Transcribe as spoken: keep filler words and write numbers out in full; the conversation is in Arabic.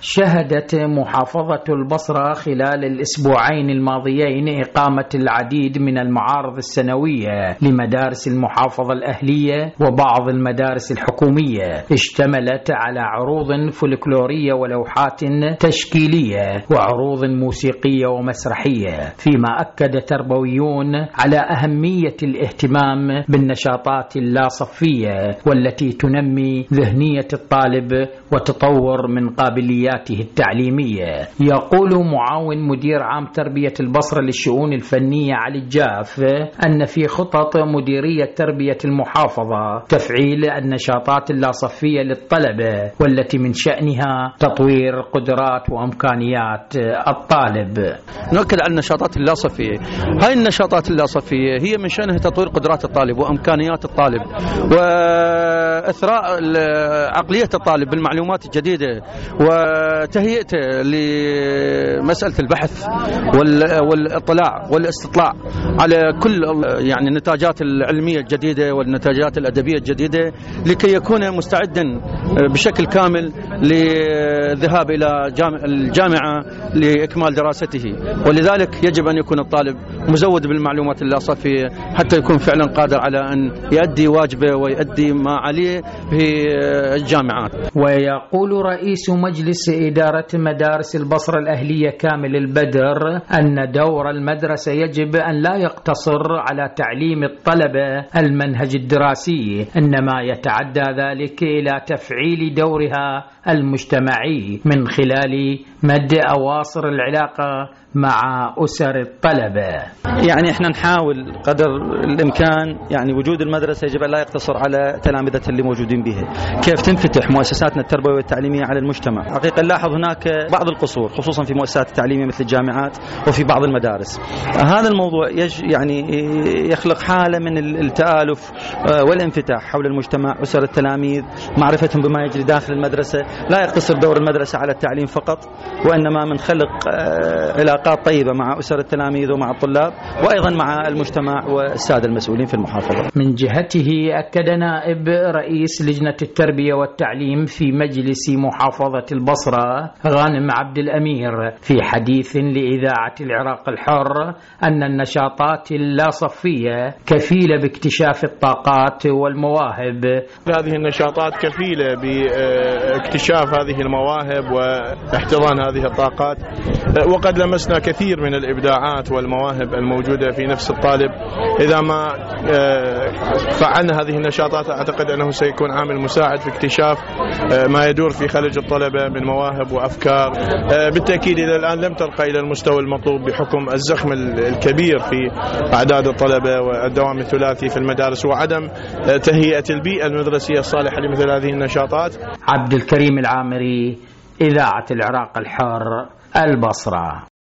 شهدت محافظة البصرة خلال الأسبوعين الماضيين إقامة العديد من المعارض السنوية لمدارس المحافظة الأهلية وبعض المدارس الحكومية، اشتملت على عروض فولكلورية ولوحات تشكيلية وعروض موسيقية ومسرحية، فيما أكد تربويون على أهمية الاهتمام بالنشاطات اللاصفية والتي تنمي ذهنية الطالب وتطور من قابلياته التعليمية. يقول معاون مدير عام تربية البصرة للشؤون الفنية علي الجاف أن في خطط مديرية تربية المحافظة تفعيل النشاطات اللاصفية للطلبة والتي من شأنها تطوير قدرات وإمكانيات الطالب. نؤكد على النشاطات اللاصفية. هاي النشاطات اللاصفية هي من شأنها تطوير قدرات الطالب وإمكانيات الطالب وإثراء عقلية الطالب بالمعلومات الجديدة وتهيئته لمسألة البحث والاطلاع والاستطلاع على كل يعني النتاجات العلمية الجديدة والنتاجات الأدبية الجديدة لكي يكون مستعدا بشكل كامل للذهاب إلى الجامعة لإكمال دراسته. ولذلك يجب أن يكون الطالب مزود بالمعلومات اللاصفية حتى يكون فعلا قادر على أن يؤدي واجبه ويؤدي ما عليه في الجامعات. ويقول رئيس مجلس إدارة مدارس البصرة الأهلية كامل البدر أن دور المدرسة يجب أن لا يقتصر على تعليم الطلبة المنهج الدراسي، إنما يتعدى ذلك إلى تفعيل دورها المجتمعي من خلال مد أواصر العلاقة مع أسر الطلبة. يعني احنا نحاول قدر الإمكان يعني وجود المدرسة يجب أن لا يقتصر على تلامذة اللي موجودين بها، كيف تنفتح مؤسساتنا التربوية والتعليمية على المجتمع. حقيقة نلاحظ هناك بعض القصور خصوصا في مؤسسات التعليمية مثل الجامعات وفي بعض المدارس. هذا الموضوع يج يعني يخلق حالة من التآلف والانفتاح حول المجتمع، أسر التلاميذ، معرفتهم بما يجري داخل المدرسة. لا يقتصر دور المدرسة على التعليم فقط، وإنما من خلق علاقات طيبة مع أسر التلاميذ ومع الطلاب وأيضا مع المجتمع والسادة المسؤولين في المحافظة. من جهته أكد نائب رئيس لجنة التربية والتعليم في مجلس محافظة البصرة غانم عبد الأمير في حديث لإذاعة العراق الحر أن النشاطات اللاصفية كفيلة باكتشاف الطاقات والمواهب. هذه النشاطات كفيلة باكتشاف هذه المواهب واحتضان هذه الطاقات، وقد لمسنا كثير من الإبداعات والمواهب الموجودة في نفس الطالب. إذا ما فعلنا هذه النشاطات أعتقد أنه سيكون عامل مساعد في اكتشاف ما يدور في خلج الطلبة من مواهب وأفكار. بالتأكيد إلى الآن لم ترقى إلى المستوى المطلوب بحكم الزخم الكبير في أعداد الطلبة والدوام الثلاثي في المدارس وعدم تهيئة البيئة المدرسية الصالحة لمثل هذه النشاطات. عبد الكريم العامري، إذاعة العراق الحر، البصرة.